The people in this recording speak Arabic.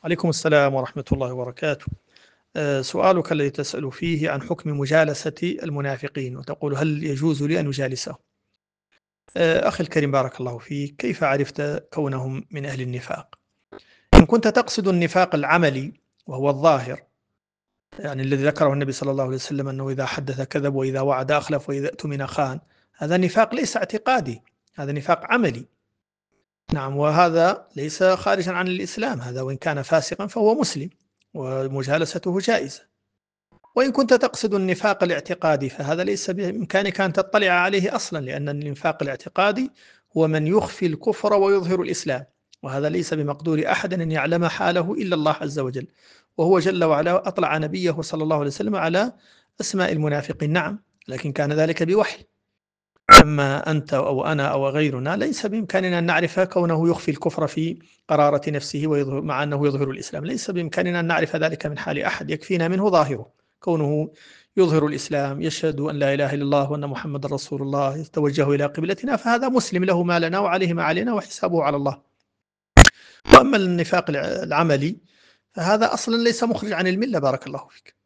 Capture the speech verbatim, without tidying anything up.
عليكم السلام ورحمة الله وبركاته. آه، سؤالك الذي تسأل فيه عن حكم مجالسة المنافقين، وتقول هل يجوز لي أن أجالسهم؟ آه، أخي الكريم بارك الله فيك، كيف عرفت كونهم من أهل النفاق؟ إن كنت تقصد النفاق العملي وهو الظاهر، يعني الذي ذكره النبي صلى الله عليه وسلم أنه إذا حدث كذب وإذا وعد أخلف وإذا اؤتمن خان، هذا نفاق ليس اعتقادي، هذا نفاق عملي. نعم، وهذا ليس خارجا عن الإسلام، هذا وإن كان فاسقا فهو مسلم ومجالسته جائزة. وإن كنت تقصد النفاق الاعتقادي فهذا ليس بإمكانك أن تطلع عليه أصلا، لأن النفاق الاعتقادي هو من يخفي الكفر ويظهر الإسلام، وهذا ليس بمقدور أحد أن يعلم حاله إلا الله عز وجل، وهو جل وعلا أطلع نبيه صلى الله عليه وسلم على أسماء المنافقين. نعم، لكن كان ذلك بوحي. أما أنت أو أنا أو غيرنا ليس بإمكاننا أن نعرف كونه يخفي الكفر في قرارة نفسه ويظهر مع أنه يظهر الإسلام، ليس بإمكاننا أن نعرف ذلك من حال أحد، يكفينا منه ظاهره، كونه يظهر الإسلام، يشهد أن لا إله إلا الله وأن محمد رسول الله، يتوجه إلى قبلتنا، فهذا مسلم له ما لنا وعليه ما علينا وحسابه على الله. وأما النفاق العملي فهذا أصلا ليس مخرج عن الملة، بارك الله فيك.